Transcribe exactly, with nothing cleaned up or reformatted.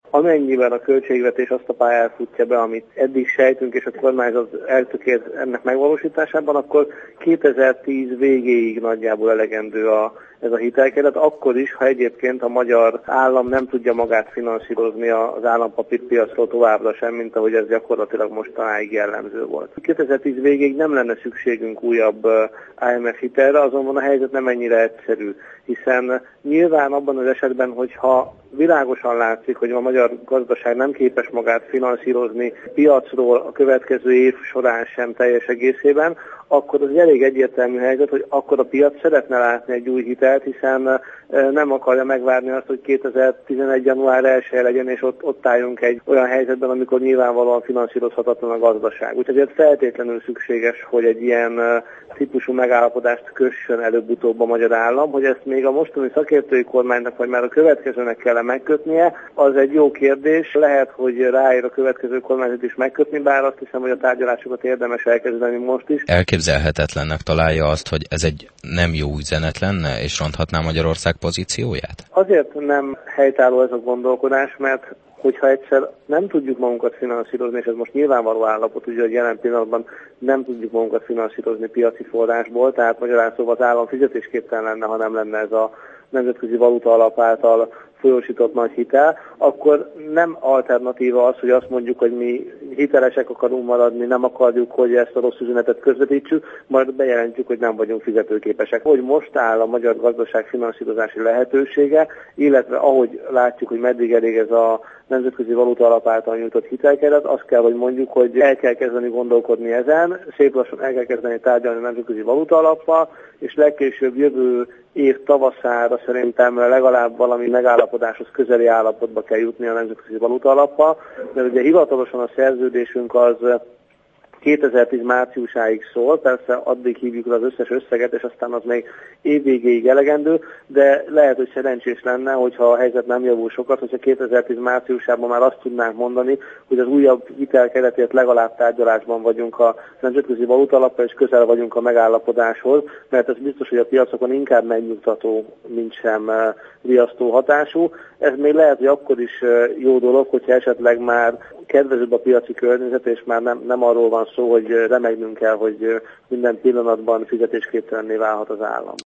amennyiben a költségvetés azt a pályát futja be, amit eddig sejtünk, és a kormányzat eltökélt ennek megvalósításában, akkor kétezer-tíz végéig nagyjából elegendő a, ez a hitelkeret, akkor is, ha egyébként a magyar állam nem tudja magát finanszírozni az állampapírpiacról továbbra sem, mint ahogy ez gyakorlatilag mostanáig jellemző volt. kétezer-tíz végéig nem lenne szükségünk újabb I M F hitelre, azonban a helyzet nem ennyire egyszerű, hiszen nyilván abban az esetben, hogyha világosan látszik, hogy a magyar gazdaság nem képes magát finanszírozni piacról a következő év során sem teljes egészében, akkor az elég egyértelmű helyzet, hogy akkor a piac szeretne látni egy új hitelt, hiszen nem akarja megvárni azt, hogy kétezer-tizenegy. január elsején legyen, és ott, ott álljunk egy olyan helyzetben, amikor nyilvánvalóan finanszírozhatatlan a gazdaság. Úgyhogy ez feltétlenül szükséges, hogy egy ilyen típusú megállapodást kössön előbb-utóbb a magyar állam, hogy ezt még a mostani szakértői kormánynak, vagy már a következőnek kell megkötnie, az egy jó kérdés. Lehet, hogy ráér a következő kormányzat is megkötni, bár azt hiszem, hogy a tárgyalásokat érdemes elkezdeni most is. Elképzelhetetlennek találja azt, hogy ez egy nem jó üzenet lenne, és ronthatná Magyarország pozícióját? Azért nem helytálló ez a gondolkodás, mert hogyha egyszer nem tudjuk magunkat finanszírozni, és ez most nyilvánvaló állapot, ugye, hogy jelen pillanatban nem tudjuk magunkat finanszírozni piaci forrásból, tehát magyarán szóval az állam fizetésképtelen lenne, ha nem lenne ez a Nemzetközi Valuta Alap által folyósított nagy hitel, akkor nem alternatíva az, hogy azt mondjuk, hogy mi hitelesek akarunk maradni, nem akarjuk, hogy ezt a rossz üzenetet közvetítsük, majd bejelentjük, hogy nem vagyunk fizetőképesek. Hogy most áll a magyar gazdaság finanszírozási lehetősége, illetve ahogy látjuk, hogy meddig elég ez a Nemzetközi Valuta Alap által nyújtott hitelkeret, azt kell, hogy mondjuk, hogy el kell kezdeni gondolkodni ezen, szép lassan el kell kezdeni tárgyalni a Nemzetközi Valuta Alappal, és legkésőbb jövő év tavaszára szerintem legalább valami megállapodáshoz közeli állapotba kell jutni a Nemzetközi Valuta Alappal, mert ugye hivatalosan a szerződésünk az kétezer-tíz márciusáig szól, persze addig hívjuk le az összes összeget, és aztán az még évvégéig elegendő, de lehet, hogy szerencsés lenne, hogyha a helyzet nem javul sokat, hogyha kétezer-tíz márciusában már azt tudnánk mondani, hogy az újabb hitelkeretért legalább tárgyalásban vagyunk a Nemzetközi Valuta Alappal, és közel vagyunk a megállapodáshoz, mert ez biztos, hogy a piacokon inkább megnyugtató, mint sem riasztó hatású. Ez még lehet, hogy akkor is jó dolog, hogyha esetleg már kedvezőbb a piaci környezet, és már nem, nem arról van szó, hogy remegnünk kell, hogy minden pillanatban fizetésképtelenné válhat az állam.